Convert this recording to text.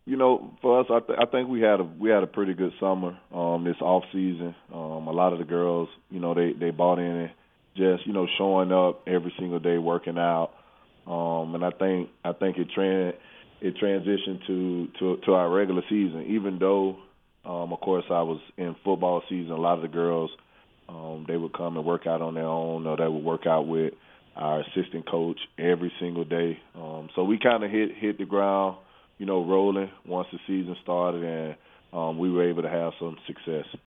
For us, I think we had a pretty good summer. This off season, a lot of the girls, they bought in and just showing up every single day, working out. And I think it transitioned to our regular season. Even though, of course, I was in football season, a lot of the girls, they would come and work out on their own, or they would work out with our assistant coach every single day. So we kind of hit the ground, rolling once the season started, and we were able to have some success.